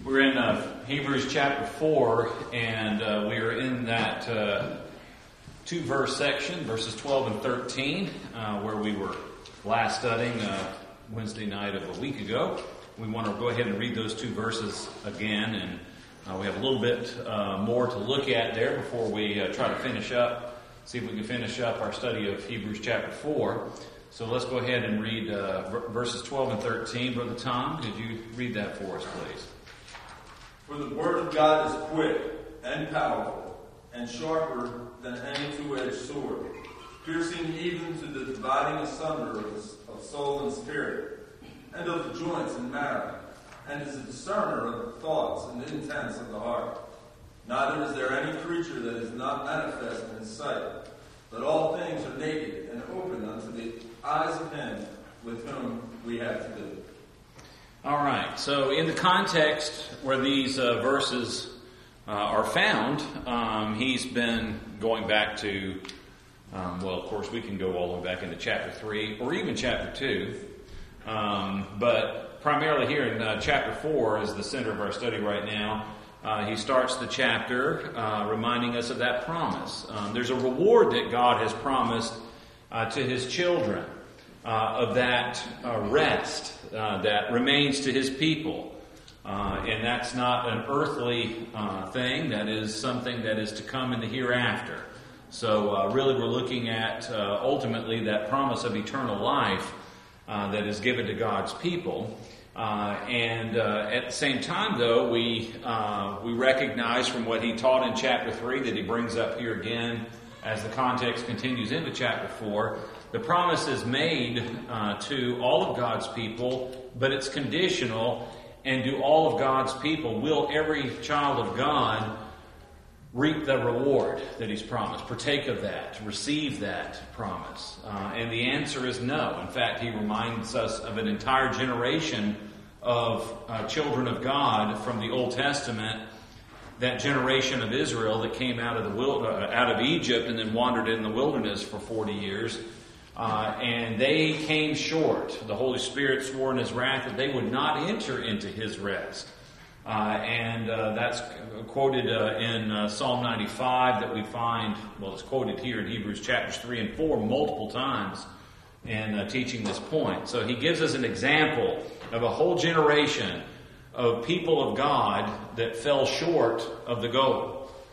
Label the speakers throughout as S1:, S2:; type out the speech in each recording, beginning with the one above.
S1: We're in Hebrews chapter 4, and we are in that two-verse section, verses 12 and 13, where we were last studying Wednesday night of a week ago. We want to go ahead and read those two verses again, and we have a little bit more to look at there before we try to finish up, see if we can finish up our study of Hebrews chapter 4. So let's go ahead and read verses 12 and 13. Brother Tom, could you read that for us, please?
S2: For the word of God is quick and powerful and sharper than any two-edged sword, piercing even to the dividing asunder of soul and spirit, and of the joints and marrow, and is a discerner of the thoughts and intents of the heart. Neither is there any creature that is not manifest in his sight, but all things are naked and open unto the eyes of him with whom we have to do.
S1: All right, so in the context where these verses are found, he's been going back to, well, of course, we can go all the way back into chapter 3 or even chapter 2, but primarily here in chapter 4 is the center of our study right now. He starts the chapter reminding us of that promise. There's a reward that God has promised to his children of that rest that remains to his people. And that's not an earthly thing. That is something that is to come in the hereafter. So really we're looking at ultimately that promise of eternal life that is given to God's people. And at the same time, though, we recognize from what he taught in chapter 3 that he brings up here again as the context continues into chapter 4. The promise is made to all of God's people, but it's conditional. And do all of God's people, will every child of God reap the reward that he's promised, partake of that, receive that promise? And the answer is no. In fact, he reminds us of an entire generation of children of God from the Old Testament, that generation of Israel that came out of Egypt and then wandered in the wilderness for 40 years. And they came short. The Holy Spirit swore in his wrath that they would not enter into his rest. And that's quoted in Psalm 95 that we find, well, it's quoted here in Hebrews chapters 3 and 4 multiple times in teaching this point. So he gives us an example of a whole generation of people of God that fell short of the goal.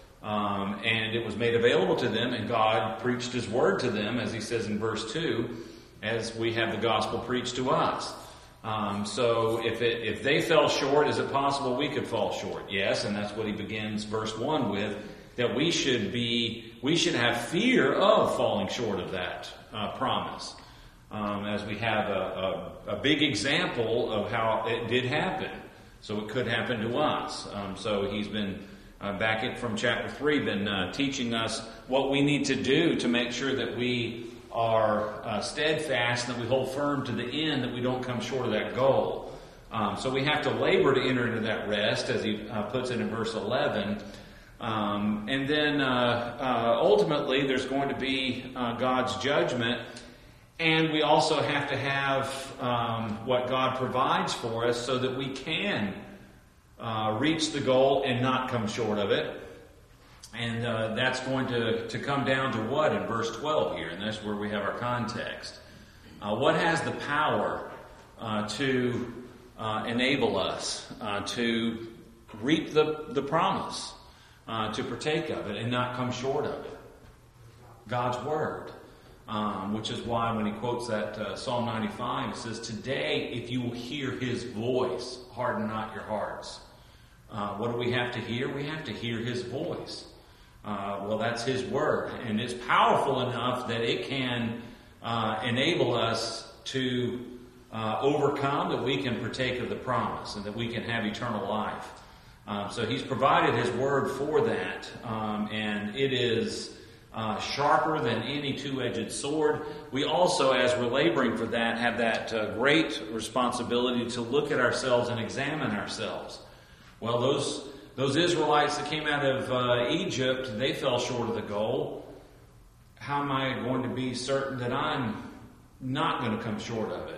S1: And it was made available to them, and God preached his word to them, as he says in verse 2, as we have the gospel preached to us. So if they fell short, is it possible we could fall short? Yes, and that's what he begins verse 1 with, that we should have fear of falling short of that promise. As we have a big example of how it did happen. So it could happen to us. So he's been back from chapter 3, been teaching us what we need to do to make sure that we are steadfast and that we hold firm to the end, that we don't come short of that goal. So we have to labor to enter into that rest, as he puts it in verse 11. And then ultimately there's going to be God's judgment, and we also have to have what God provides for us so that we can reach the goal and not come short of it. And that's going to come down to what in verse 12 here, and that's where we have our context. What has the power to enable us to reap the promise, to partake of it and not come short of it? God's Word. Which is why when he quotes that Psalm 95, it says, "Today, if you will hear his voice, harden not your hearts." What do we have to hear? We have to hear his voice. Well, that's his word, and it's powerful enough that it can enable us to overcome, that we can partake of the promise, and that we can have eternal life. So he's provided his word for that, and it is sharper than any two-edged sword. We also, as we're laboring for that, have that great responsibility to look at ourselves and examine ourselves. Well, those Israelites that came out of Egypt, they fell short of the goal. How am I going to be certain that I'm not going to come short of it?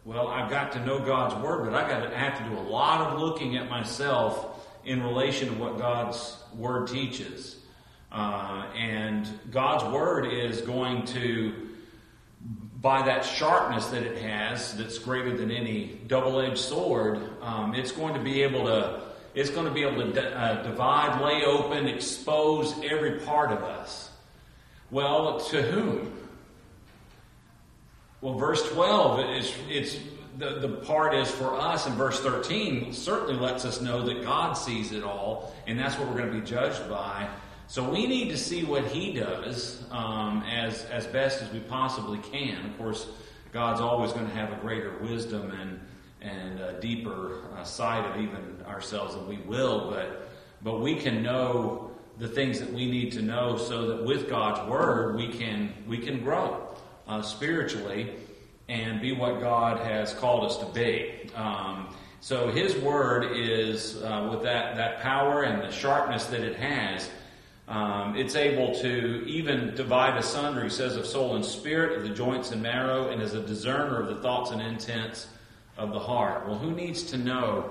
S1: Well, I've got to know God's Word, but I have to do a lot of looking at myself in relation to what God's Word teaches. And God's Word is going to, by that sharpness that it has, that's greater than any double-edged sword, it's going to be able to divide, lay open, expose every part of us. Well, to whom? Well, verse 12, the part is for us, and verse 13 certainly lets us know that God sees it all, and that's what we're going to be judged by. So we need to see what He does as best as we possibly can. Of course, God's always going to have a greater wisdom and a deeper sight of even ourselves than we will, but we can know the things that we need to know so that with God's Word we can grow spiritually and be what God has called us to be. So His Word is, with that power and the sharpness that it has, it's able to even divide asunder, he says, of soul and spirit, of the joints and marrow, and is a discerner of the thoughts and intents of the heart. Well, who needs to know?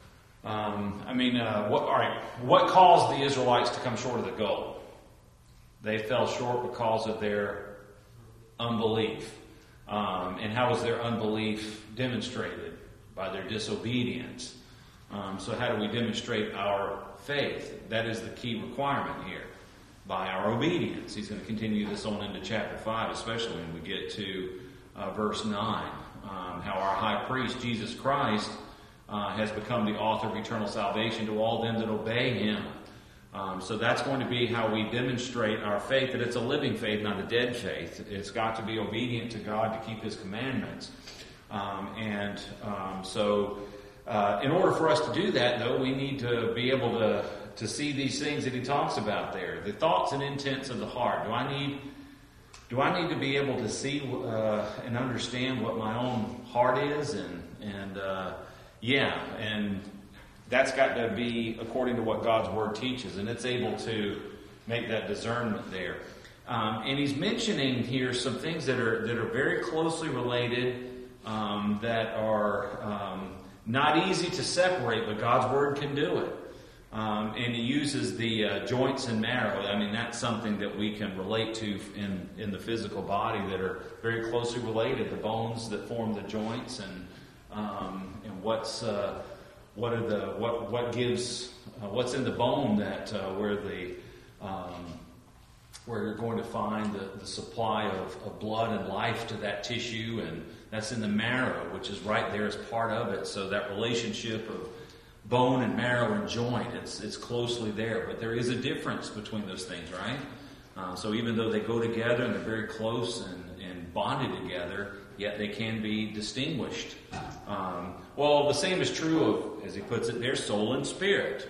S1: What caused the Israelites to come short of the goal? They fell short because of their unbelief. And how was their unbelief demonstrated? By their disobedience. So how do we demonstrate our faith? That is the key requirement here. By our obedience. He's going to continue this on into chapter 5, especially when we get to verse 9. How our high priest, Jesus Christ, has become the author of eternal salvation to all them that obey Him. So that's going to be how we demonstrate our faith, that it's a living faith, not a dead faith. It's got to be obedient to God to keep His commandments. So in order for us to do that, though, we need to be able to see these things that he talks about there. The thoughts and intents of the heart. Do I need to be able to see and understand what my own heart is? And that's got to be according to what God's Word teaches, and it's able to make that discernment there. And he's mentioning here some things that are very closely related, that are not easy to separate, but God's Word can do it. And he uses the joints and marrow. I mean, that's something that we can relate to in the physical body that are very closely related. The bones that form the joints, and what's in the bone that where you're going to find the supply of blood and life to that tissue, and that's in the marrow, which is right there as part of it. So that relationship of bone and marrow and joint, it's closely there. But there is a difference between those things, right? So even though they go together and they're very close and bonded together, yet they can be distinguished. Well, the same is true of, as he puts it, their soul and spirit.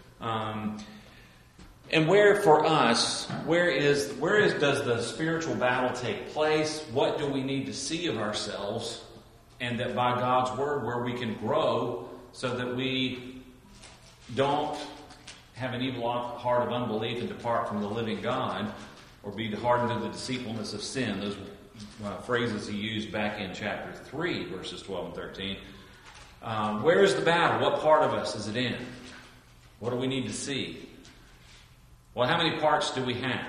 S1: And where for us, does the spiritual battle take place? What do we need to see of ourselves? And that by God's Word, where we can grow so that we don't have an evil heart of unbelief and depart from the living God, or be hardened to the deceitfulness of sin. Those phrases he used back in chapter 3, verses 12 and 13. Where is the battle? What part of us is it in? What do we need to see? Well, how many parts do we have?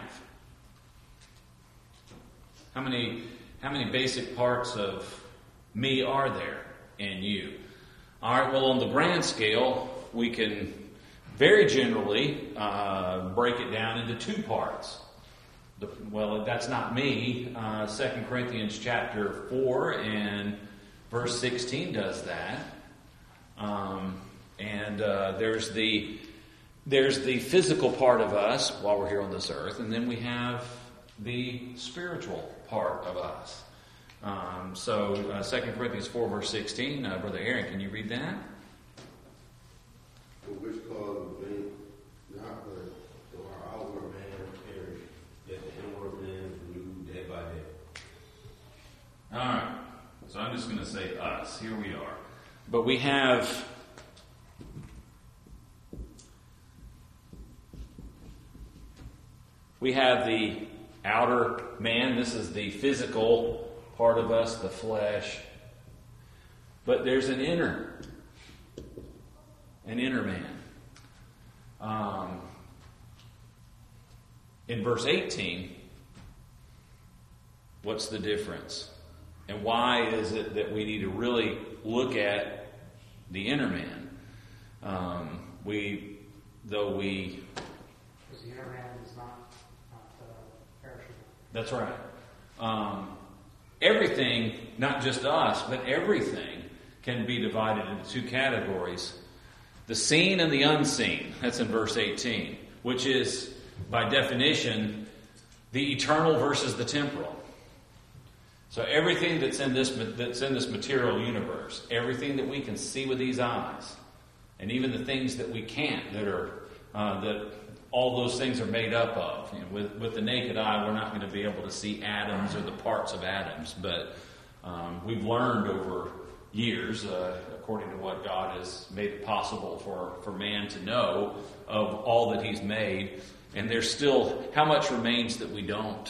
S1: How many basic parts of me are there in you? All right, well, on the grand scale, we can very generally break it down into two parts. That's not me. 2 Corinthians chapter 4 and verse 16 does that. There's the physical part of us while we're here on this earth, and then we have the spiritual part of us. 2 Corinthians 4 verse 16, Brother Aaron, can you read that?
S3: For which cause of being not but so our outward man perish, yet the inward man is renewed day by day.
S1: All right. So I'm just going to say us. Here we are. But we have the outer man. This is the physical part of us, the flesh. But there's an inner man. In verse 18, what's the difference? And why is it that we need to really look at the inner man? Because
S4: the inner man is not perishable.
S1: That's right. Everything, not just us, but everything can be divided into two categories. The seen and the unseen. That's in verse 18, which is, by definition, the eternal versus the temporal. So everything that's in this material universe, everything that we can see with these eyes, and even the things that we can't, that all those things are made up of. You know, with the naked eye, we're not going to be able to see atoms or the parts of atoms, but we've learned over years, according to what God has made it possible for man to know of all that He's made, and there's still how much remains that we don't.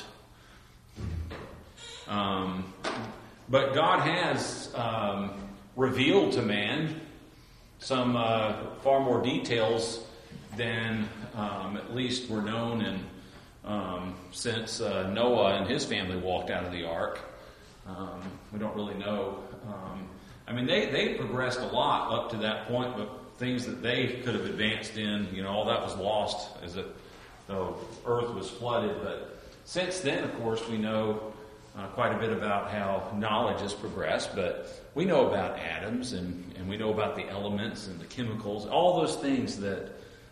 S1: But God has revealed to man some far more details than at least were known since Noah and his family walked out of the ark. We don't really know. They progressed a lot up to that point, but things that they could have advanced in, all that was lost as the earth was flooded. But since then, of course, we know quite a bit about how knowledge has progressed, but we know about atoms and we know about the elements and the chemicals, all those things that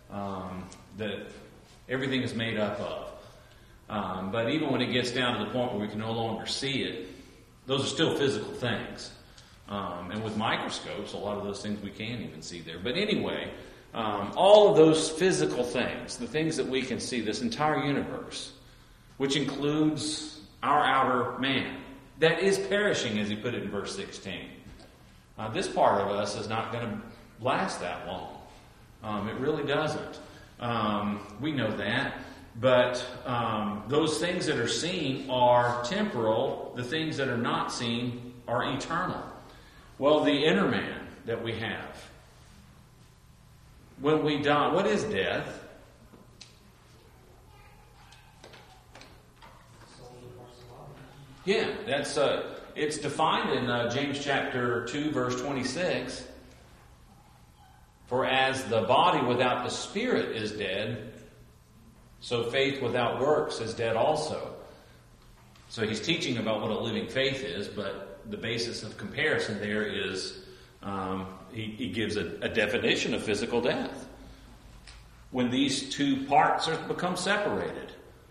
S1: everything is made up of. But even when it gets down to the point where we can no longer see it, those are still physical things. And with microscopes, a lot of those things we can't even see there. But anyway, all of those physical things, the things that we can see, this entire universe, which includes our outer man, that is perishing, as he put it in verse 16. This part of us is not going to last that long. It really doesn't. We know that. But those things that are seen are temporal. The things that are not seen are eternal. Well, the inner man that we have, when we die, what is death? Yeah, that's it's defined in James chapter 2, verse 26. For as the body without the spirit is dead, so faith without works is dead also. So he's teaching about what a living faith is, but the basis of comparison there is he gives a definition of physical death. When these two parts become separated.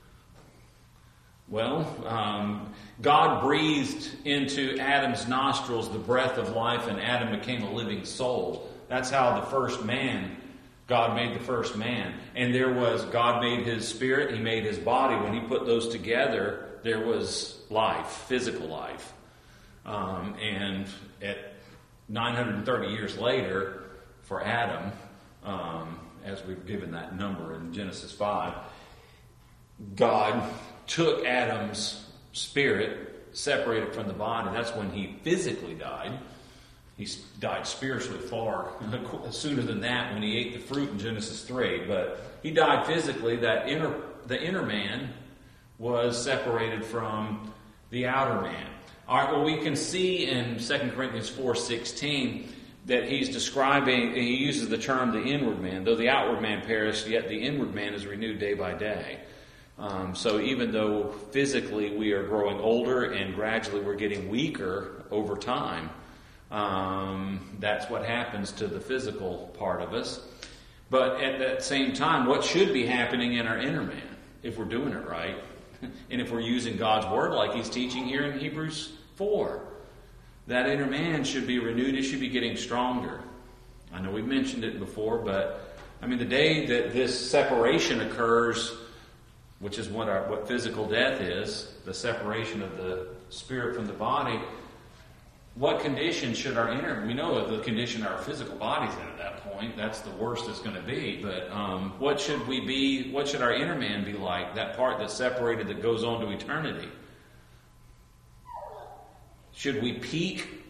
S1: Well, God breathed into Adam's nostrils the breath of life, and Adam became a living soul. That's how the first man, God made the first man. And God made his spirit, he made his body. When he put those together, there was life, physical life. And at 930 years later, for Adam, as we've given that number in Genesis 5, God took Adam's spirit, separated from the body. That's when he physically died. He died spiritually far sooner than that when he ate the fruit in Genesis 3. But he died physically. The inner man was separated from the outer man. All right, well, we can see in 2 Corinthians 4:16 that he uses the term the inward man. Though the outward man perished, yet the inward man is renewed day by day. So even though physically we are growing older and gradually we're getting weaker over time, that's what happens to the physical part of us. But at that same time, what should be happening in our inner man, if we're doing it right, and if we're using God's Word like He's teaching here in Hebrews 4, that inner man should be renewed, it should be getting stronger. I know we've mentioned it before, but the day that this separation occurs, which is what physical death is, the separation of the spirit from the body, what condition should we know the condition our physical body's in at that point, that's the worst it's going to be, but what should we be, what should our inner man be like, that part that's separated that goes on to eternity? Should we peak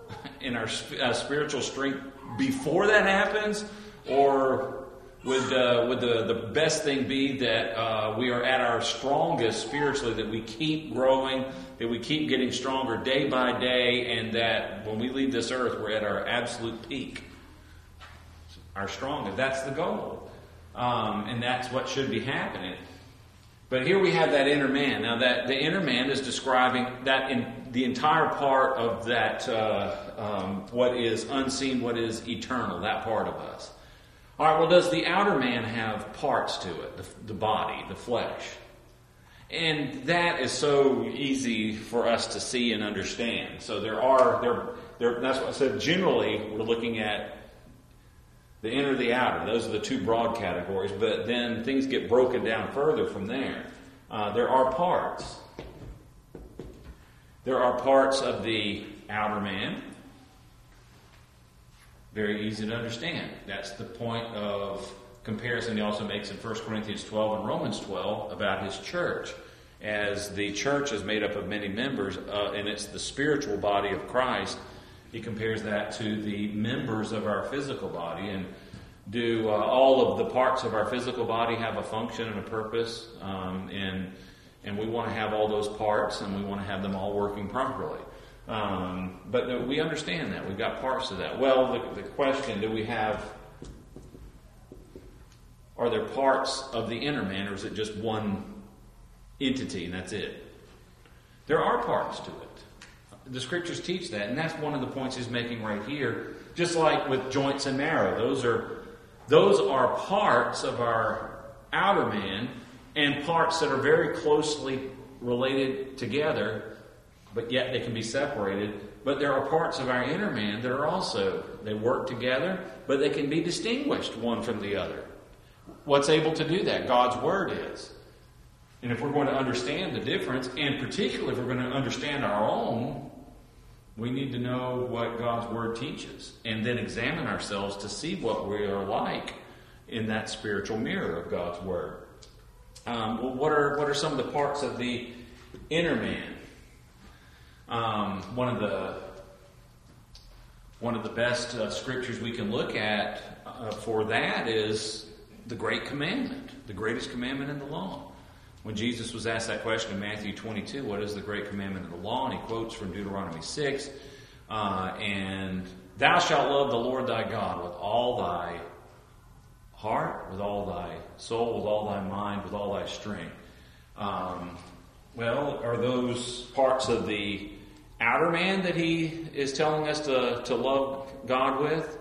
S1: in our spiritual strength before that happens, or would the best thing be that we are at our strongest spiritually, that we keep growing, that we keep getting stronger day by day, and that when we leave this earth, we're at our absolute peak, our strongest? That's the goal. And that's what should be happening. But here we have that inner man. Now, that the inner man is describing that in the entire part of that, what is unseen, what is eternal, that part of us. All right, well, does the outer man have parts to it, the body, the flesh? And that is so easy for us to see and understand. So that's what I said. Generally, we're looking at the inner, the outer. Those are the two broad categories. But then things get broken down further from there. There are parts. There are parts of the outer man. Very easy to understand. That's the point of comparison he also makes in 1 Corinthians 12 and Romans 12 about his church. As the church is made up of many members, and it's the spiritual body of Christ, he compares that to the members of our physical body. And do all of the parts of our physical body have a function and a purpose? And we want to have all those parts, and we want to have them all working properly. But we understand that. We've got parts of that. Well, the question, are there parts of the inner man, or is it just one entity and that's it? There are parts to it. The scriptures teach that, and that's one of the points he's making right here. Just like with joints and marrow, those are parts of our outer man, and parts that are very closely related together, but yet they can be separated. But there are parts of our inner man that are also, they work together, but they can be distinguished one from the other. What's able to do that? God's Word is. And if we're going to understand the difference, and particularly if we're going to understand our own, we need to know what God's Word teaches, and then examine ourselves to see what we are like in that spiritual mirror of God's Word. Well, what are some of the parts of the inner man? One of the best scriptures we can look at for that is the Great Commandment, the greatest commandment in the law. When Jesus was asked that question in Matthew 22, what is the great commandment of the law? And he quotes from Deuteronomy 6, and thou shalt love the Lord thy God with all thy heart, with all thy soul, with all thy mind, with all thy strength. Well, are those parts of the outer man that he is telling us to love God with?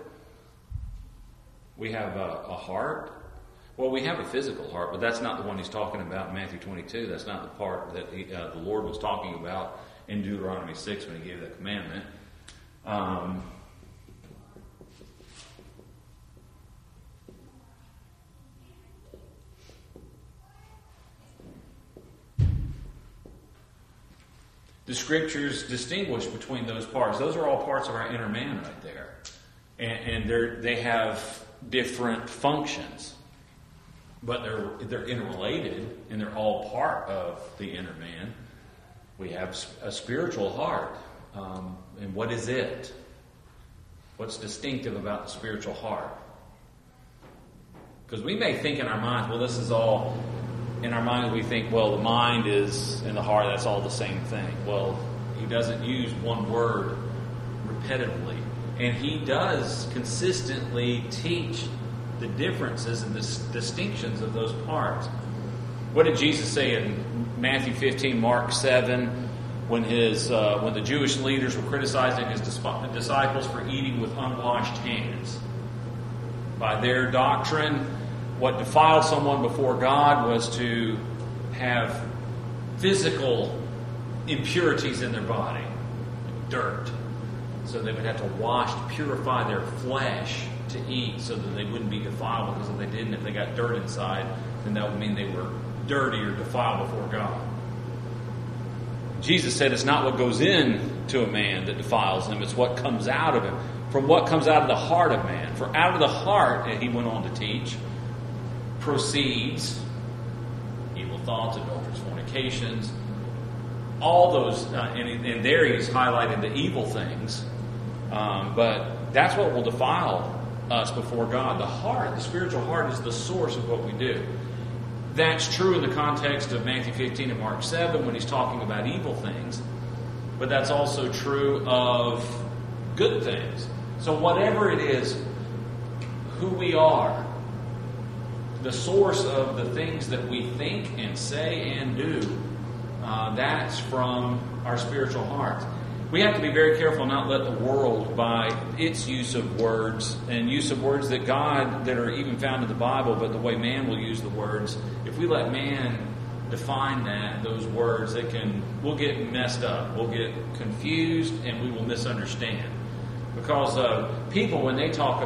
S1: We have a heart. Well, we have a physical heart, but that's not the one he's talking about in Matthew 22. That's not the part that the Lord was talking about in Deuteronomy 6 when he gave that commandment. The scriptures distinguish between those parts. Those are all parts of our inner man right there. And they have different functions. But they're interrelated, and they're all part of the inner man. We have a spiritual heart. And what is it? What's distinctive about the spiritual heart? Because we may think in our minds, well, this is all... In our minds we think, well, the mind is and the heart, that's all the same thing. Well, he doesn't use one word repetitively. And he does consistently teach the differences and the distinctions of those parts. What did Jesus say in Matthew 15, Mark 7, when the Jewish leaders were criticizing his disciples for eating with unwashed hands? By their doctrine, what defiled someone before God was to have physical impurities in their body, dirt. So they would have to wash to purify their flesh to eat so that they wouldn't be defiled, because if they didn't, if they got dirt inside, then that would mean they were dirty or defiled before God. Jesus said it's not what goes into a man that defiles him, it's what comes out of him. From what comes out of the heart of man. For out of the heart, he went on to teach, proceeds evil thoughts, adulterous, fornications, all those, and there he's highlighting the evil things But that's what will defile us before God. The heart, the spiritual heart, is the source of what we do. That's true in the context of Matthew 15 and Mark 7 when he's talking about evil things. But that's also true of good things. So whatever it is, who we are, the source of the things that we think and say and do, that's from our spiritual heart. We have to be very careful not let the world, by its use of words, and use of words that are even found in the Bible, but the way man will use the words, if we let man define those words, we'll get messed up, we'll get confused, and we will misunderstand. Because people, when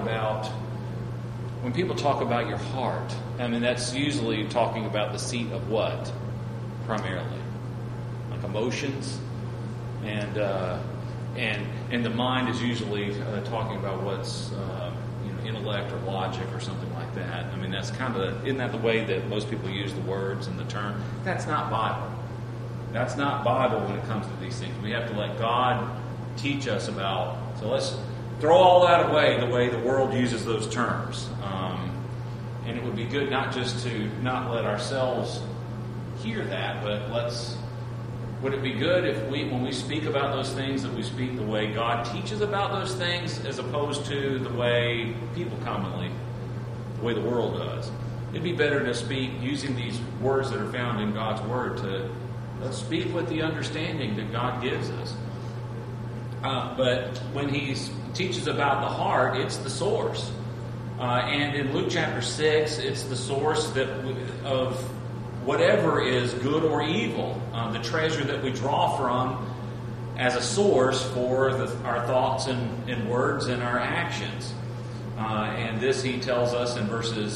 S1: people talk about your heart, I mean, that's usually talking about the seat of what? Primarily. Like emotions. And the mind is usually talking about what's intellect or logic or something like that. I mean, that's isn't that the way that most people use the words and the term? That's not Bible. That's not Bible when it comes to these things. We have to let God teach us about. So let's throw all that away, the way the world uses those terms. And it would be good not just to not let ourselves hear that, but would it be good if when we speak about those things, that we speak the way God teaches about those things, as opposed to the way people commonly, the way the world does? It'd be better to speak using these words that are found in God's Word, let's speak with the understanding that God gives us. But when He teaches about the heart, it's the source. And in Luke chapter 6, it's the source of whatever is good or evil, the treasure that we draw from as a source for our thoughts and words and our actions. And this he tells us in verses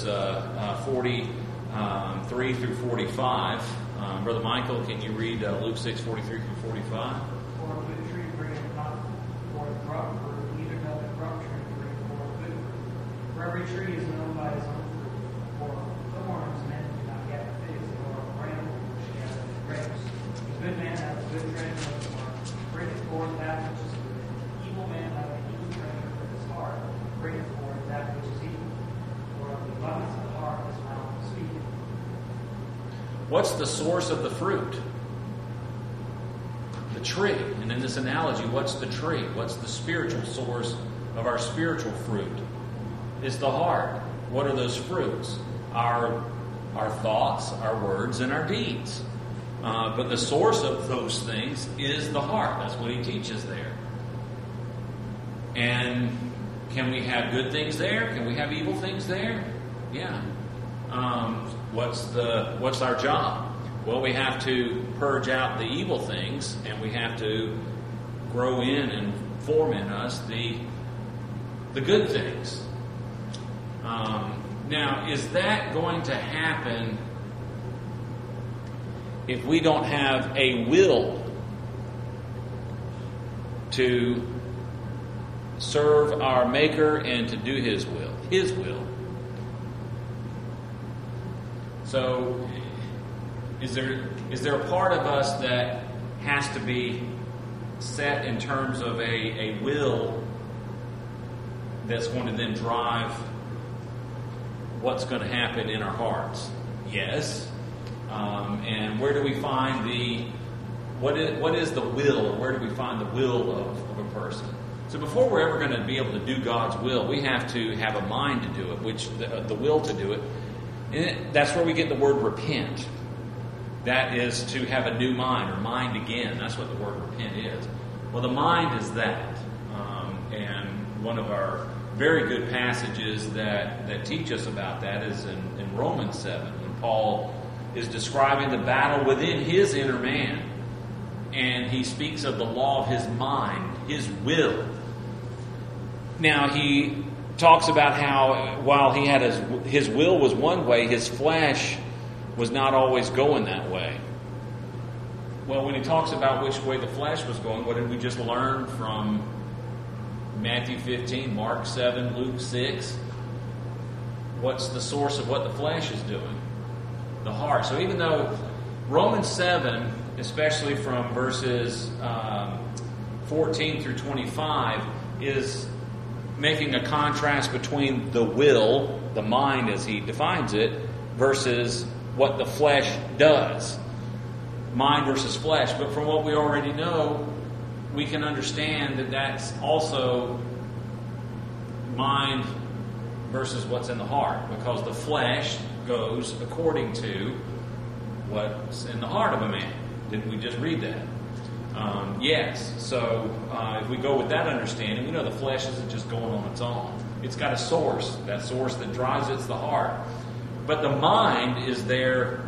S1: 43 through 45. Brother Michael, can you read Luke 6, 43 through 45?
S4: For a good tree bringeth not forth corrupt fruit, neither doth a corrupt tree bring forth good fruit. For every tree is known by his own fruit. For thorns men do not gather figs, nor brambles which gather grapes. A good man hath a good treasure of his heart, bringeth forth that which is good. An evil man hath an evil treasure of his heart, bringeth forth that which is evil. For of the abundance of the heart his mouth speaketh.
S1: What's the source of the fruit? The tree. And in this analogy, what's the tree? What's the spiritual source of our spiritual fruit? It's the heart. What are those fruits? Our thoughts, our words, and our deeds. But the source of those things is the heart. That's what he teaches there. And can we have good things there? Can we have evil things there? Yeah. What's our job? Well, we have to purge out the evil things, and we have to grow in and form in us the good things. Now, is that going to happen if we don't have a will to serve our Maker and to do His will? His will. So, is there a part of us that has to be set in terms of a will that's going to then drive what's going to happen in our hearts? Yes. And where do we find what is the will, or where do we find the will of a person? So before we're ever going to be able to do God's will, we have to have a mind to do it, which the will to do it. And that's where we get the word repent. That is to have a new mind, or mind again. That's what the word repent is. Well, the mind is that. And one of our very good passages that teach us about that is in Romans 7, when Paul is describing the battle within his inner man. And he speaks of the law of his mind, his will. Now, he talks about how while he had his will was one way, his flesh was not always going that way. Well, when he talks about which way the flesh was going, what did we just learn from Matthew 15, Mark 7, Luke 6? What's the source of what the flesh is doing? The heart. So even though Romans 7, especially from verses 14 through 25, is making a contrast between the will, the mind as he defines it, versus what the flesh does. Mind versus flesh. But from what we already know, we can understand that that's also mind versus what's in the heart, because the flesh goes according to what's in the heart of a man. Didn't we just read that? Yes. So if we go with that understanding, we know the flesh isn't just going on its own. It's got a source. That source that drives it's the heart. But the mind is there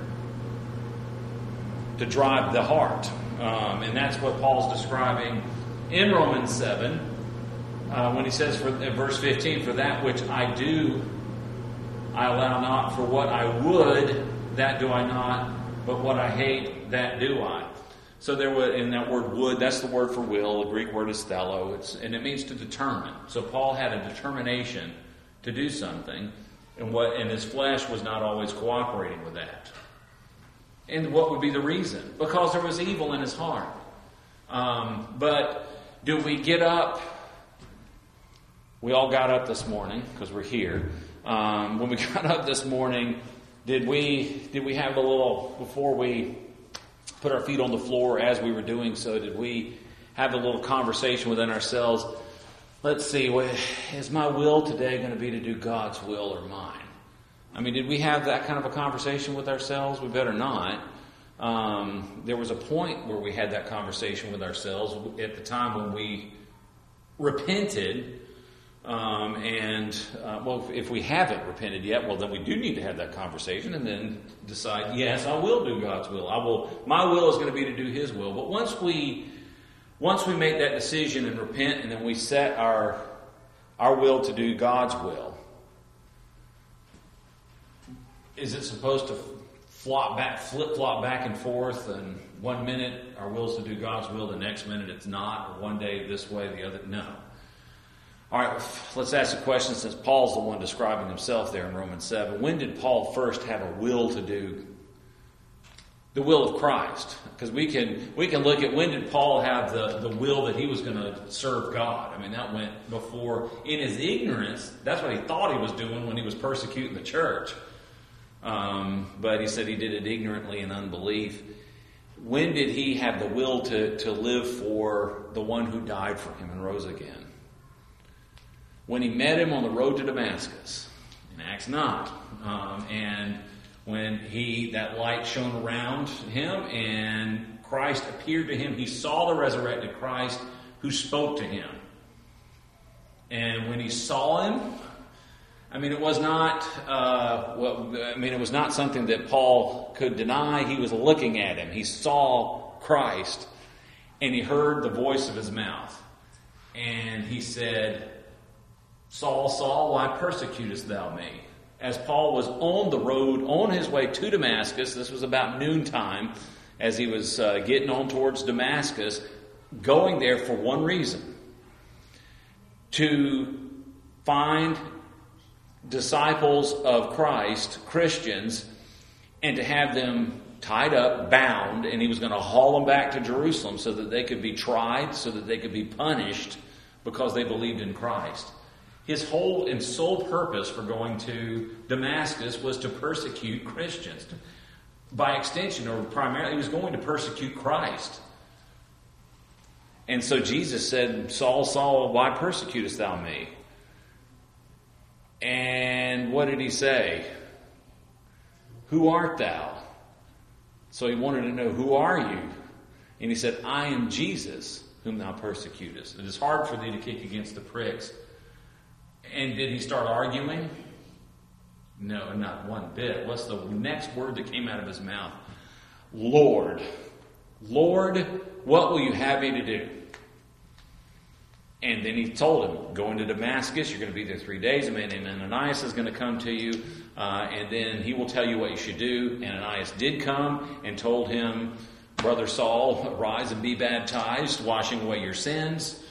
S1: to drive the heart. And that's what Paul's describing in Romans 7 when he says in verse 15, "For that which I do, I allow not. For what I would, that do I not. But what I hate, that do I." So there was, in that word "would," that's the word for will. The Greek word is "thelo," and it means to determine. So Paul had a determination to do something, and his flesh was not always cooperating with that. And what would be the reason? Because there was evil in his heart. But do we get up? We all got up this morning because we're here. When we got up this morning, did we have a little, before we put our feet on the floor as we were doing so, did we have a little conversation within ourselves? Let's see, is my will today going to be to do God's will or mine? I mean, did we have that kind of a conversation with ourselves? We better not. There was a point where we had that conversation with ourselves at the time when we repented. If we haven't repented yet, well, then we do need to have that conversation and then decide, yes, I will do God's will. My will is going to be to do His will. But once we make that decision and repent, and then we set our will to do God's will, is it supposed to flip-flop back and forth, and 1 minute our will is to do God's will, the next minute it's not, or one day this way, the other? No. All right, let's ask the question, since Paul's the one describing himself there in Romans 7. When did Paul first have a will to do the will of Christ? Because we can look at, when did Paul have the will that he was going to serve God? I mean, that went before, in his ignorance. That's what he thought he was doing when he was persecuting the church. But he said he did it ignorantly in unbelief. When did he have the will to live for the one who died for him and rose again? When he met him on the road to Damascus in Acts 9. And when that light shone around him and Christ appeared to him, he saw the resurrected Christ who spoke to him. And when he saw him, it was not it was not something that Paul could deny. He was looking at him. He saw Christ, and he heard the voice of his mouth. And he said, "Saul, Saul, why persecutest thou me?" As Paul was on the road, on his way to Damascus, this was about noontime, as he was getting on towards Damascus, going there for one reason: to find disciples of Christ, Christians, and to have them tied up, bound, and he was going to haul them back to Jerusalem so that they could be tried, so that they could be punished because they believed in Christ. His whole and sole purpose for going to Damascus was to persecute Christians. By extension, or primarily, he was going to persecute Christ. And so Jesus said, "Saul, Saul, why persecutest thou me?" And what did he say? "Who art thou?" So he wanted to know, who are you? And he said, "I am Jesus, whom thou persecutest." It is hard for thee to kick against the pricks. And did he start arguing? No, not one bit. What's the next word that came out of his mouth? "Lord, Lord, what will you have me to do?" And then he told him, "Going to Damascus, you're going to be there 3 days. A man named Ananias is going to come to you, and then he will tell you what you should do." Ananias did come and told him, "Brother Saul, rise and be baptized, washing away your sins."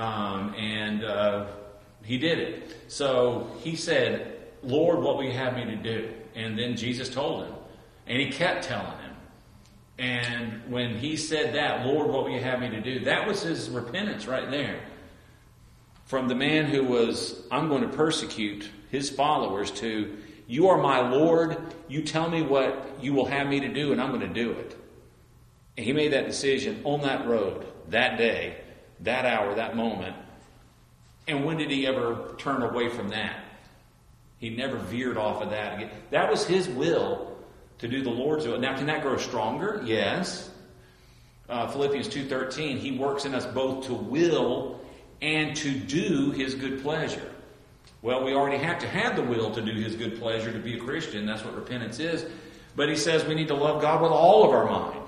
S1: He did it. So he said, "Lord, what will you have me to do?" And then Jesus told him. And he kept telling him. And when he said that, "Lord, what will you have me to do?" that was his repentance right there. From the man who was, I'm going to persecute his followers, to, you are my Lord, you tell me what you will have me to do, and I'm going to do it. And he made that decision on that road, that day, that hour, that moment. And when did he ever turn away from that? He never veered off of that again. That was his will to do the Lord's will. Now, can that grow stronger? Yes. Philippians 2:13, he works in us both to will and to do his good pleasure. Well, we already have to have the will to do his good pleasure to be a Christian. That's what repentance is. But he says we need to love God with all of our mind.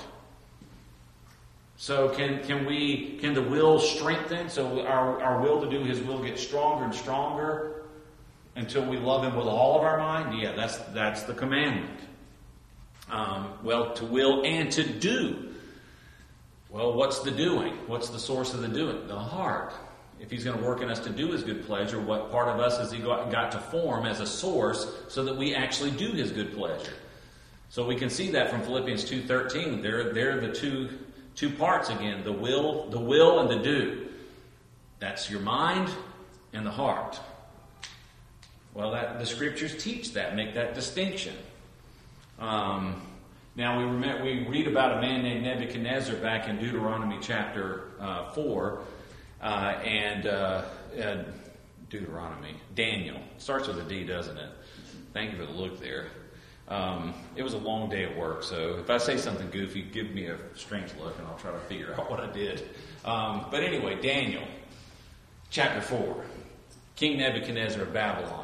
S1: So can the will strengthen? So our will to do his will get stronger and stronger until we love him with all of our mind? Yeah, that's the commandment. Well, to will and to do. Well, what's the doing? What's the source of the doing? The heart. If he's going to work in us to do his good pleasure, what part of us has he got to form as a source so that we actually do his good pleasure? So we can see that from Philippians 2:13. They're the two parts again, the will and the do. That's your mind and the heart. Well, the scriptures teach that, make that distinction. Now we read about a man named Nebuchadnezzar back in Deuteronomy chapter 4, and Deuteronomy, Daniel. It starts with a D, doesn't it? Thank you for the look there. It was a long day at work, so if I say something goofy, give me a strange look and I'll try to figure out what I did. But anyway, Daniel, chapter 4, King Nebuchadnezzar of Babylon.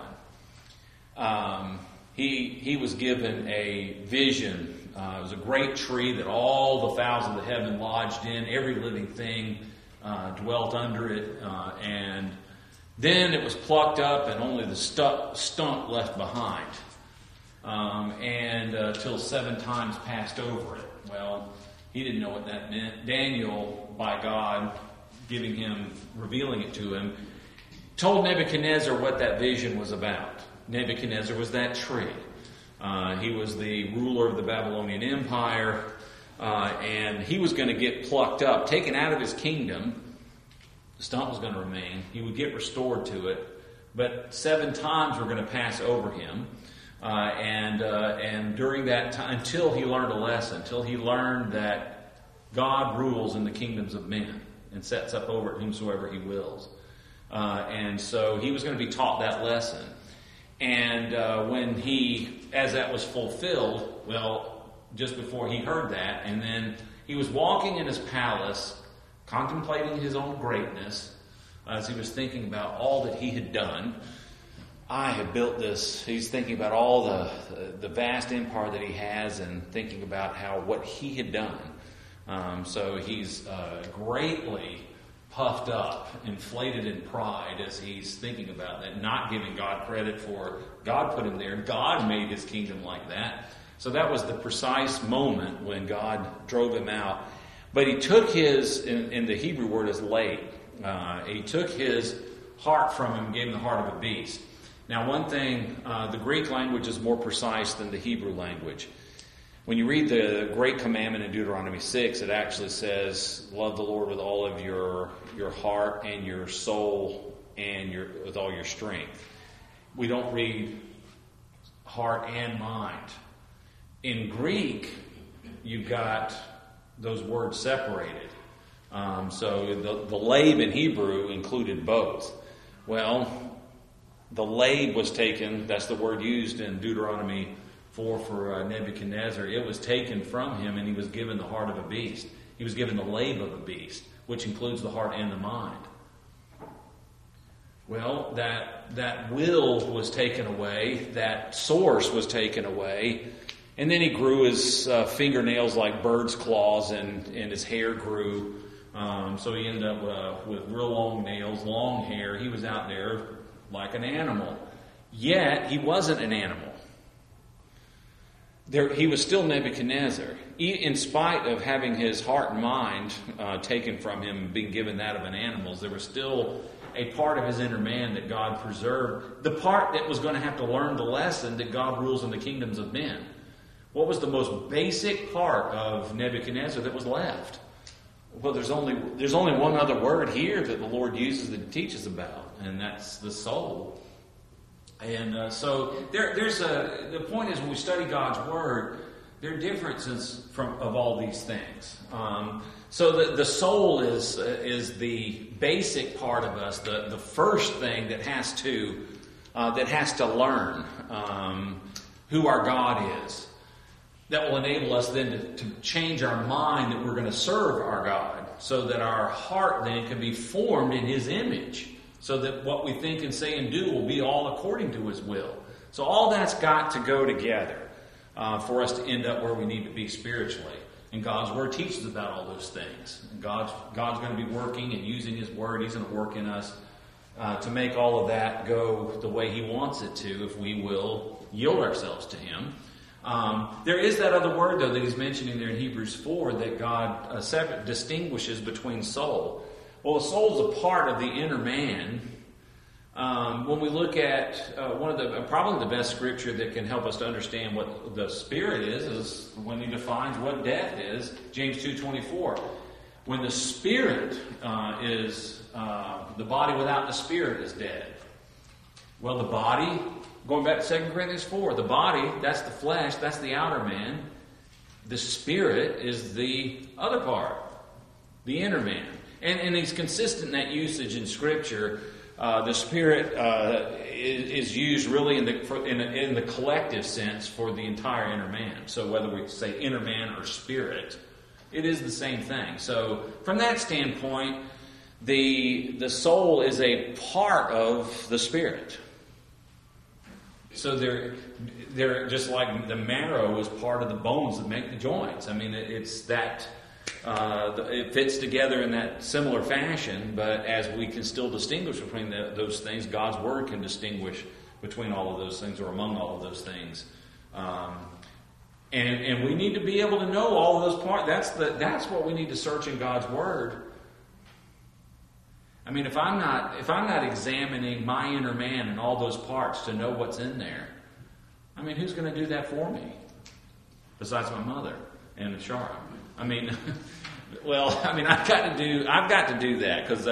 S1: He was given a vision. It was a great tree that all the fowls of the heaven lodged in. Every living thing dwelt under it. And then it was plucked up and only the stump left behind. Till 7 times passed over it. Well, he didn't know what that meant. Daniel, by God, revealing it to him, told Nebuchadnezzar what that vision was about. Nebuchadnezzar was that tree. He was the ruler of the Babylonian Empire, and he was going to get plucked up, taken out of his kingdom. The stump was going to remain. He would get restored to it, but 7 times were going to pass over him. And during that time, until he learned a lesson, until he learned that God rules in the kingdoms of men and sets up over it whomsoever he wills. And so he was going to be taught that lesson. And as that was fulfilled, well, just before he heard that, and then he was walking in his palace, contemplating his own greatness, as he was thinking about all that he had done. I have built this. He's thinking about all the vast empire that he has and thinking about what he had done. So he's greatly puffed up, inflated in pride as he's thinking about that, not giving God credit for God put him there. God made his kingdom like that. So that was the precise moment when God drove him out. But he took in the Hebrew word is laid. He took his heart from him and gave him the heart of a beast. Now, one thing, the Greek language is more precise than the Hebrew language. When you read the great commandment in Deuteronomy 6, it actually says, love the Lord with all of your heart and your soul and with all your strength. We don't read heart and mind. In Greek, you've got those words separated. So the lab in Hebrew included both. Well, the lab was taken, that's the word used in Deuteronomy 4 for Nebuchadnezzar. It was taken from him and he was given the heart of a beast. He was given the lab of a beast, which includes the heart and the mind. Well, that will was taken away, that source was taken away, and then he grew his fingernails like bird's claws and his hair grew. So he ended up with real long nails, long hair. He was out there like an animal. Yet, he wasn't an animal. He was still Nebuchadnezzar. In spite of having his heart and mind taken from him and being given that of an animal, there was still a part of his inner man that God preserved. The part that was going to have to learn the lesson that God rules in the kingdoms of men. What was the most basic part of Nebuchadnezzar that was left? Well, there's only one other word here that the Lord uses to teach us about, and that's the soul. And so the point is, when we study God's Word, there are differences of all these things. So the soul is the basic part of us, the first thing that has to learn who our God is. That will enable us then to change our mind that we're going to serve our God, so that our heart then can be formed in His image, so that what we think and say and do will be all according to His will. So all that's got to go together for us to end up where we need to be spiritually. And God's Word teaches about all those things. And God's going to be working and using His Word. He's going to work in us to make all of that go the way He wants it to, if we will yield ourselves to Him. There is that other word, though, that He's mentioning there in Hebrews 4, that God distinguishes between soul. Well, the soul is a part of the inner man. When we look at probably the best scripture that can help us to understand what the spirit is when he defines what death is. James 2:24. When the spirit is the body without the spirit is dead. Well, the body, going back to 2 Corinthians 4, the body, that's the flesh, that's the outer man. The spirit is the other part, the inner man. And he's consistent in that usage in Scripture. The Spirit is used really in the collective sense for the entire inner man. So whether we say inner man or spirit, it is the same thing. So from that standpoint, the soul is a part of the Spirit. So they're just like the marrow is part of the bones that make the joints. I mean, it's that. It fits together in that similar fashion, but as we can still distinguish between those things, God's Word can distinguish between all of those things, or among all of those things. And we need to be able to know all of those parts. That's what we need to search in God's Word. I mean, if I'm not examining my inner man and all those parts to know what's in there, I mean, who's going to do that for me? Besides my mother and Shara. I mean, I've got to do that, because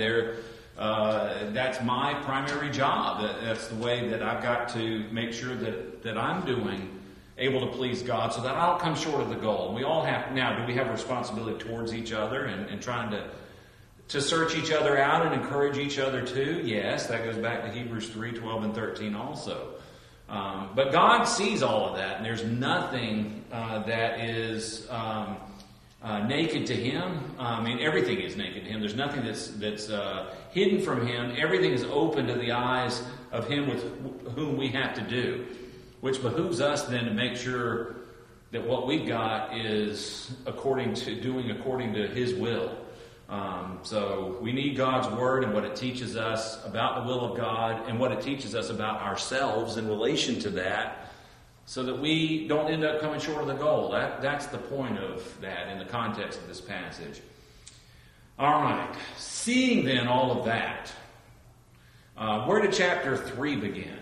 S1: that's my primary job. That's the way that I've got to make sure that I'm able to please God, so that I don't come short of the goal. And we all have now. Do we have a responsibility towards each other and trying to search each other out and encourage each other too? Yes, that goes back to Hebrews 3:12 and 13 also. But God sees all of that, and there's nothing that is naked to Him. I mean, everything is naked to Him. There's nothing that's hidden from Him. Everything is open to the eyes of Him with whom we have to do, which behooves us then to make sure that what we've got is according to His will. So we need God's Word and what it teaches us about the will of God and what it teaches us about ourselves in relation to that, so that we don't end up coming short of the goal. That's the point of that in the context of this passage. All right. Seeing then all of that, where did chapter 3 begin?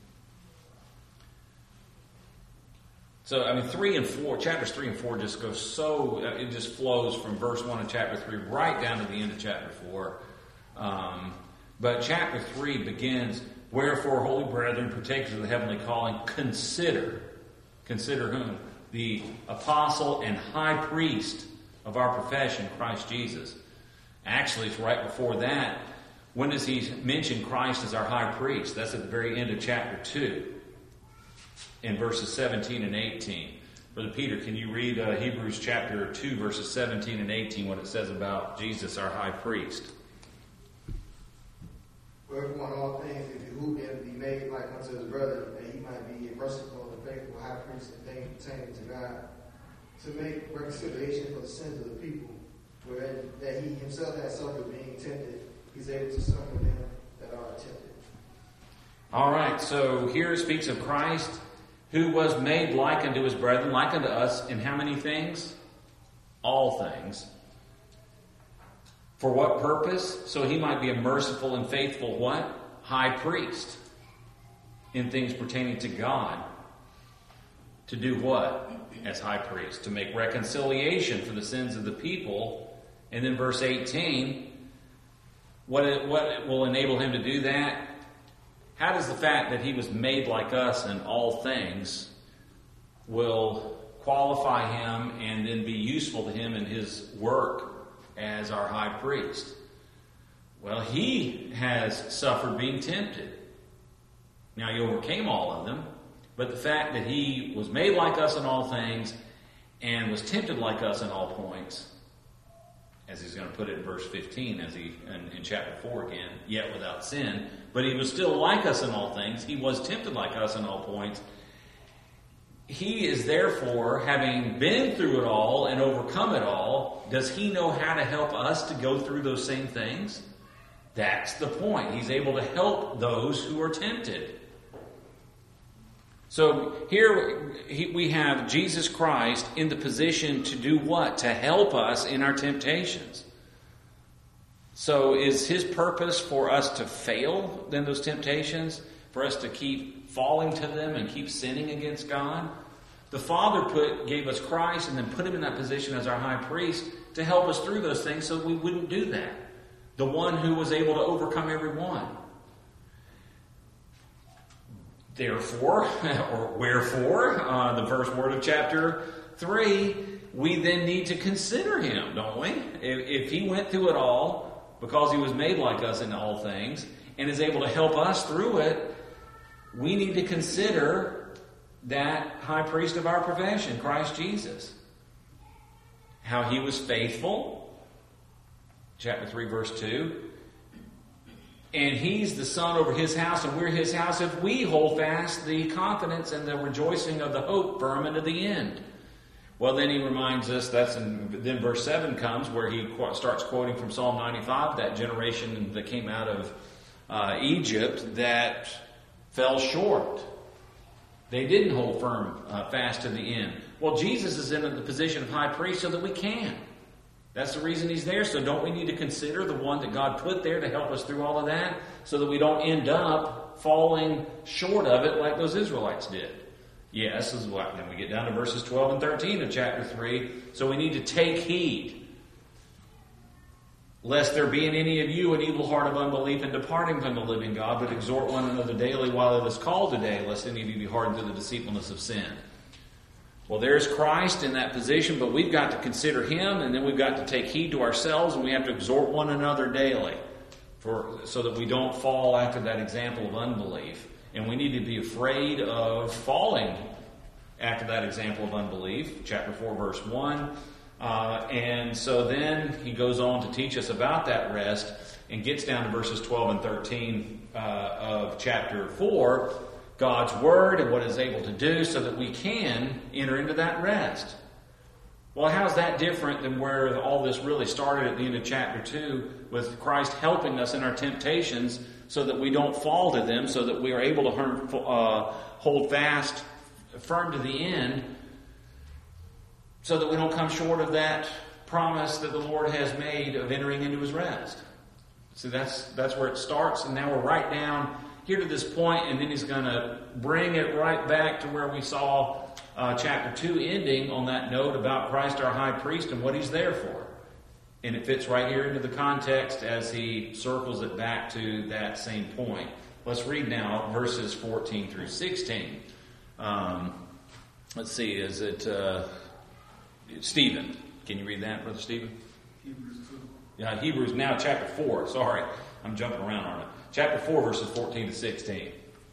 S1: So, I mean, chapters 3 and 4 just go it just flows from verse 1 of chapter 3 right down to the end of chapter 4. But chapter 3 begins, "Wherefore, holy brethren, partakers of the heavenly calling, consider whom? The apostle and high priest of our profession, Christ Jesus." Actually, it's right before that. When does he mention Christ as our high priest? That's at the very end of chapter 2. In verses 17 and 18. Brother Peter, can you read Hebrews chapter 2, verses 17 and 18, what it says about Jesus, our high priest?
S5: "Wherefore in all things it behooved him to be made like unto his brother, that he might be a merciful and faithful high priest in things pertaining to God, to make reconciliation for the sins of the people, wherein that he himself has suffered being tempted, he's able to suffer them that are tempted."
S1: All right, so here it speaks of Christ, who was made like unto his brethren, like unto us, in how many things? All things. For what purpose? So he might be a merciful and faithful what? High priest. In things pertaining to God. To do what? As high priest. To make reconciliation for the sins of the people, And then verse 18, what will enable him to do that? How does the fact that he was made like us in all things will qualify him and then be useful to him in his work as our high priest? Well, he has suffered being tempted. Now, he overcame all of them, but the fact that he was made like us in all things and was tempted like us in all points, as he's going to put it in verse 15, in chapter 4 again, yet without sin, but he was still like us in all things. He was tempted like us in all points. He is therefore, having been through it all and overcome it all, does he know how to help us to go through those same things? That's the point. He's able to help those who are tempted. So here we have Jesus Christ in the position to do what? To help us in our temptations. So is his purpose for us to fail in those temptations? For us to keep falling to them and keep sinning against God? The Father gave us Christ and then put him in that position as our high priest to help us through those things so we wouldn't do that. The one who was able to overcome every one. Therefore, or wherefore, the first word of chapter 3, we then need to consider him, don't we? If he went through it all, because he was made like us in all things, and is able to help us through it, we need to consider that high priest of our profession, Christ Jesus. How he was faithful. Chapter 3, verse 2. And he's the son over his house, and we're his house if we hold fast the confidence and the rejoicing of the hope firm unto the end. Well, then he reminds us, then verse 7 comes where he starts quoting from Psalm 95, that generation that came out of Egypt that fell short. They didn't hold firm fast to the end. Well, Jesus is in the position of high priest so that we can. That's the reason he's there. So don't we need to consider the one that God put there to help us through all of that so that we don't end up falling short of it like those Israelites did? Yes, then we get down to verses 12 and 13 of chapter 3. So we need to take heed, lest there be in any of you an evil heart of unbelief and departing from the living God, but exhort one another daily while it is called today, lest any of you be hardened through the deceitfulness of sin. Well, there's Christ in that position, but we've got to consider him, and then we've got to take heed to ourselves, and we have to exhort one another daily so that we don't fall after that example of unbelief. And we need to be afraid of falling after that example of unbelief. Chapter 4, verse 1. And so then he goes on to teach us about that rest and gets down to verses 12 and 13 of chapter 4. God's Word and what it's able to do so that we can enter into that rest. Well, how's that different than where all this really started at the end of chapter 2 with Christ helping us in our temptations so that we don't fall to them, so that we are able to hold fast, firm to the end, so that we don't come short of that promise that the Lord has made of entering into his rest. See, that's where it starts, and now we're right down here to this point, and then he's going to bring it right back to where we saw chapter 2 ending on that note about Christ our high priest and what he's there for. And it fits right here into the context as he circles it back to that same point. Let's read now verses 14 through 16. Let's see, is it Stephen? Can you read that, Brother Stephen?
S2: Hebrews 2.
S1: Yeah, Hebrews, now chapter 4. Sorry, I'm jumping around on it. Chapter 4, verses 14 to 16.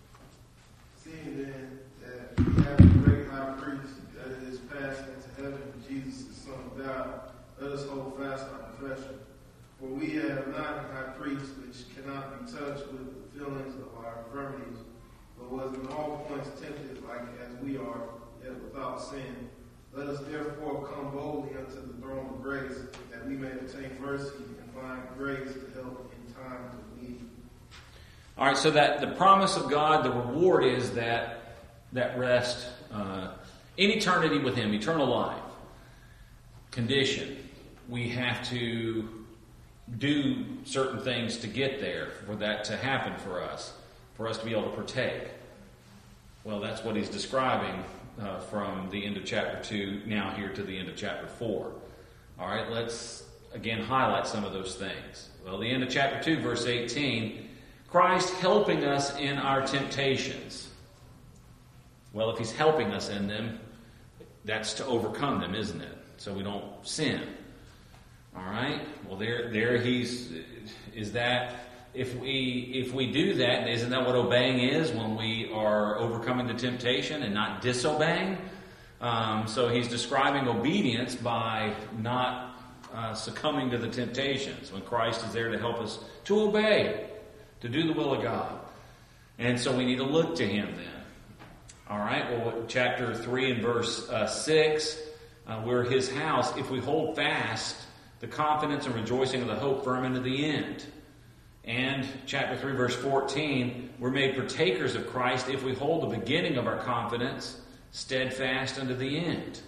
S6: Seeing then that we have a great high priest that is passed into heaven, Jesus, the Son of God, let us hold fast our profession. For we have not a high priest which cannot be touched with the feelings of our infirmities, but was in all points tempted like as we are, yet without sin. Let us therefore come boldly unto the throne of grace, that we may obtain mercy and find grace to help in time of need.
S1: All right, so that the promise of God, the reward is that rest in eternity with him, eternal life. Condition. We have to do certain things to get there, for that to happen for us to be able to partake. Well, that's what he's describing from the end of chapter 2, now here to the end of chapter 4. All right, let's again highlight some of those things. Well, the end of chapter 2, verse 18, Christ helping us in our temptations. Well, if He's helping us in them, that's to overcome them, isn't it? So we don't sin. All right? Well, there He's... Is that... If we do that, isn't that what obeying is, when we are overcoming the temptation and not disobeying? So He's describing obedience by not succumbing to the temptations, when Christ is there to help us to obey, to do the will of God. And so we need to look to Him then. All right, well, chapter 3 and verse 6, we're His house if we hold fast the confidence and rejoicing of the hope firm unto the end. And chapter 3, verse 14, we're made partakers of Christ if we hold the beginning of our confidence steadfast unto the end.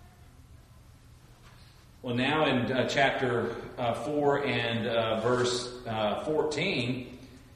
S1: Well, now in chapter 4 and verse 14,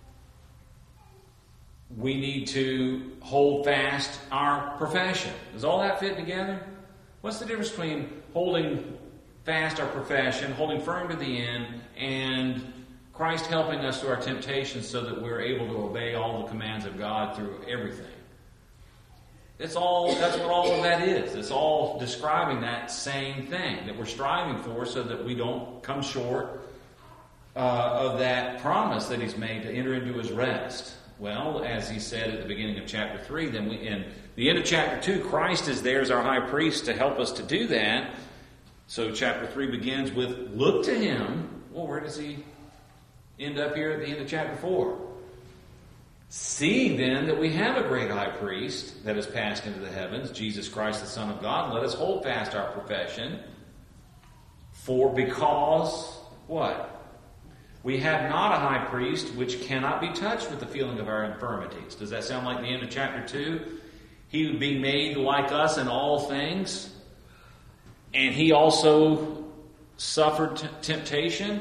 S1: we need to hold fast our profession. Does all that fit together? What's the difference between holding fast our profession, holding firm to the end, and Christ helping us through our temptations so that we're able to obey all the commands of God through everything? That's what all of that is. It's all describing that same thing that we're striving for, so that we don't come short of that promise that He's made to enter into His rest. Well, as He said at the beginning of chapter 3, then in the end of chapter 2, Christ is there as our high priest to help us to do that. So chapter 3 begins with, look to Him. Well, where does He end up here at the end of chapter 4? Seeing then that we have a great high priest that has passed into the heavens, Jesus Christ the Son of God, let us hold fast our profession. Because, what? We have not a high priest which cannot be touched with the feeling of our infirmities. Does that sound like the end of chapter 2? He would be made like us in all things. And He also suffered temptation.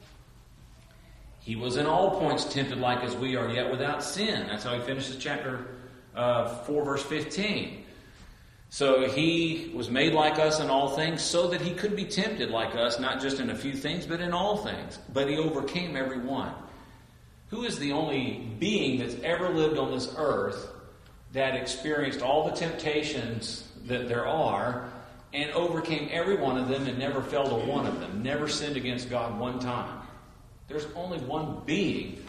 S1: He was in all points tempted like as we are, yet without sin. That's how He finishes chapter 4, verse 15. So He was made like us in all things so that He could be tempted like us, not just in a few things, but in all things. But He overcame every one. Who is the only being that's ever lived on this earth that experienced all the temptations that there are and overcame every one of them and never fell to one of them, never sinned against God one time? There's only one being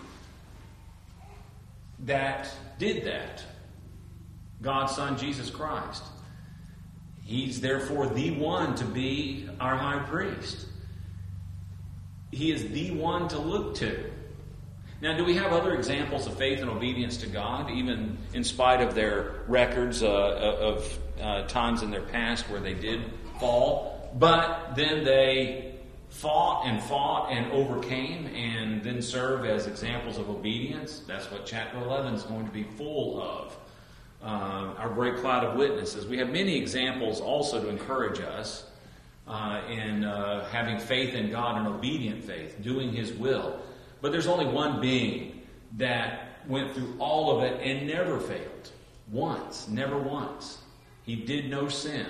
S1: that did that. God's Son, Jesus Christ. He's therefore the one to be our high priest. He is the one to look to. Now, do we have other examples of faith and obedience to God, even in spite of their records of times in their past where they did fall, but then they fought and overcame and then serve as examples of obedience? That's what chapter 11 is going to be full of. Our great cloud of witnesses. We have many examples also to encourage us in having faith in God and obedient faith, doing His will. But there's only one being that went through all of it and never failed. Once, never once. He did no sin.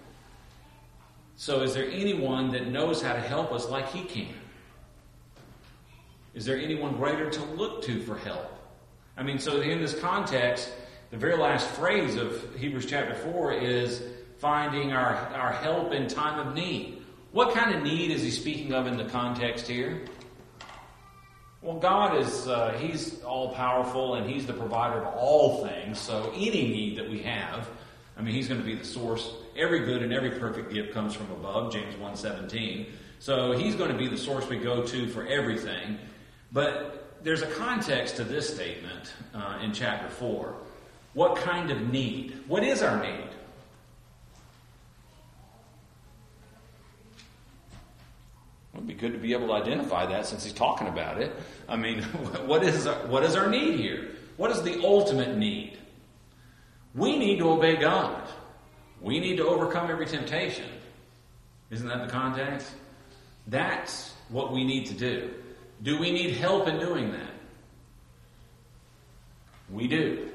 S1: So is there anyone that knows how to help us like He can? Is there anyone greater to look to for help? I mean, so in this context, the very last phrase of Hebrews chapter 4 is finding our help in time of need. What kind of need is he speaking of in the context here? Well, God is, He's all-powerful and He's the provider of all things. So any need that we have, I mean, He's going to be the source. Every good and every perfect gift comes from above, James 1:17. So He's going to be the source we go to for everything. But there's a context to this statement in chapter 4. What kind of need? What is our need? It would be good to be able to identify that since he's talking about it. I mean, what is our need here? What is the ultimate need? We need to obey God. We need to overcome every temptation. Isn't that the context? That's what we need to do. Do we need help in doing that? We do.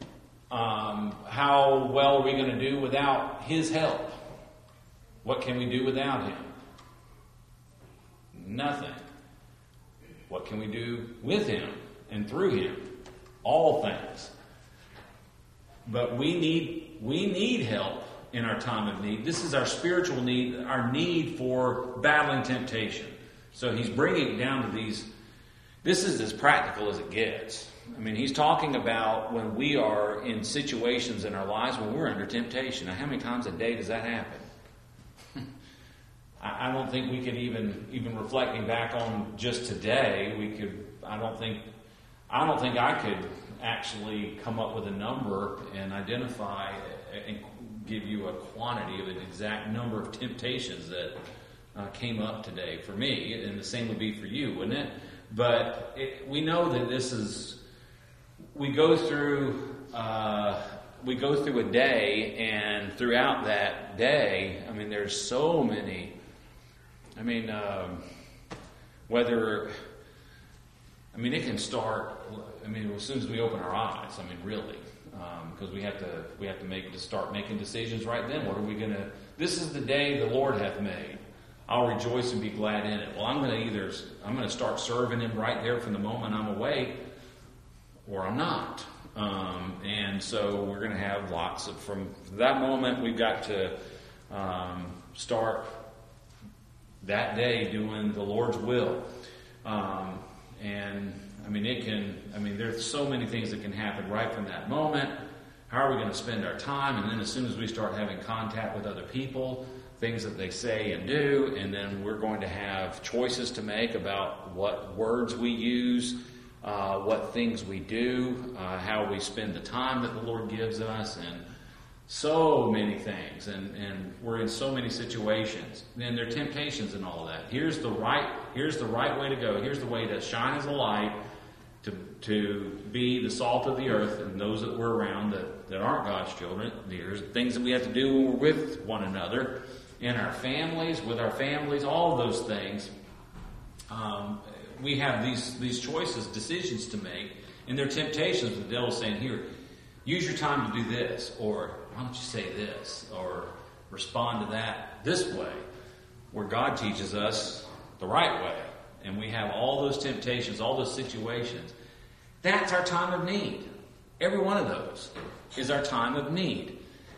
S1: How well are we going to do without His help? What can we do without Him? Nothing. What can we do with him and through him? All things. But we need help in our time of need. This is our spiritual need, our need for battling temptation. So he's bringing it down to these. This is as practical as it gets. I mean, he's talking about when we are in situations in our lives when we're under temptation. Now, how many times a day does that happen? I don't think we could even reflecting back on just today, I don't think I could actually come up with a number and identify and give you a quantity of an exact number of temptations that came up today for me, and the same would be for you, wouldn't it? But we know that we go through a day, and throughout that day, I mean, there's so many. I mean, it can start. I mean, as soon as we open our eyes. I mean, really, because we have to start making decisions right then. What are we gonna? This is the day the Lord hath made. I'll rejoice and be glad in it. Well, I'm gonna start serving Him right there from the moment I'm awake, or I'm not. And so we're gonna have lots of from that moment. We've got to start that day doing the Lord's will. And there's so many things that can happen right from that moment. How are we going to spend our time? And then as soon as we start having contact with other people, things that they say and do, and then we're going to have choices to make about what words we use, what things we do, how we spend the time that the Lord gives us, and so many things, and we're in so many situations, and there are temptations and all of that. Here's the right way to go. Here's the way to shine as a light, to be the salt of the earth, and those that we're around that aren't God's children. There's things that we have to do when we're with one another, in our families, with our families, all of those things. We have these choices, decisions to make, and they're temptations. The devil's saying, here, use your time to do this, or why don't you say this, or respond to that this way, where God teaches us the right way. And we have all those temptations, all those situations. That's our time of need. Every one of those is our time of need.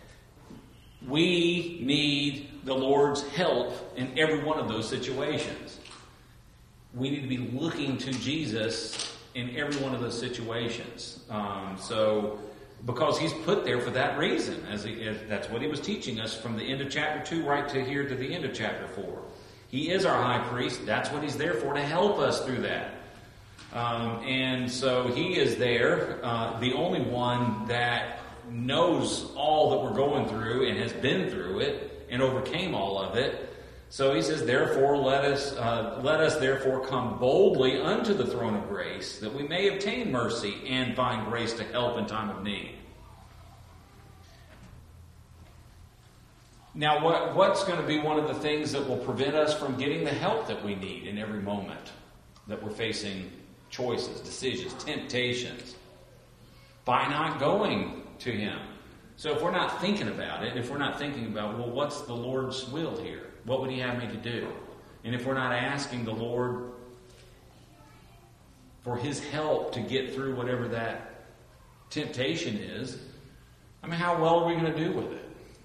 S1: We need the Lord's help in every one of those situations. We need to be looking to Jesus in every one of those situations. Because He's put there for that reason. That's what He was teaching us from the end of chapter 2 right to here to the end of chapter 4. He is our high priest. That's what He's there for, to help us through that. And so He is there, the only one that knows all that we're going through and has been through it and overcame all of it. So He says, therefore, let us therefore come boldly unto the throne of grace, that we may obtain mercy and find grace to help in time of need. Now, what's going to be one of the things that will prevent us from getting the help that we need in every moment that we're facing choices, decisions, temptations? By not going to Him. So if we're not thinking about it, if we're not thinking about, well, what's the Lord's will here? What would He have me to do? And if we're not asking the Lord for His help to get through whatever that temptation is, how well are we going to do with it?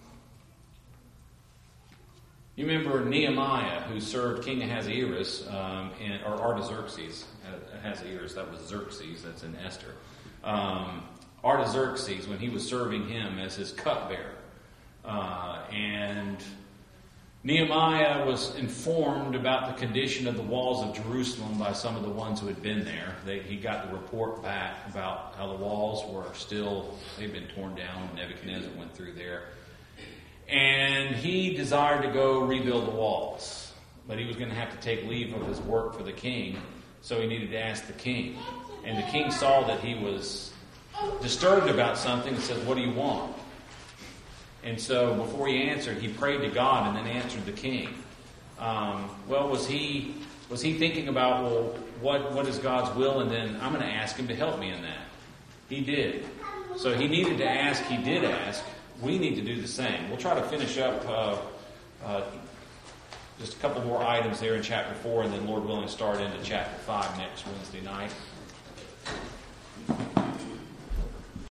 S1: You remember Nehemiah, who served King Ahasuerus, or Artaxerxes. Ahasuerus, that was Xerxes, that's in Esther. Artaxerxes, when he was serving him as his cupbearer. And Nehemiah was informed about the condition of the walls of Jerusalem by some of the ones who had been there. He got the report back about how the walls were they'd been torn down when Nebuchadnezzar went through there. And he desired to go rebuild the walls. But he was going to have to take leave of his work for the king, so he needed to ask the king. And the king saw that he was disturbed about something and said, "What do you want?" And so before he answered, he prayed to God and then answered the king. Was he thinking about, what is God's will? And then I'm going to ask Him to help me in that. He did. So he needed to ask. He did ask. We need to do the same. We'll try to finish up just a couple more items there in chapter 4, and then Lord willing start into chapter 5 next Wednesday night.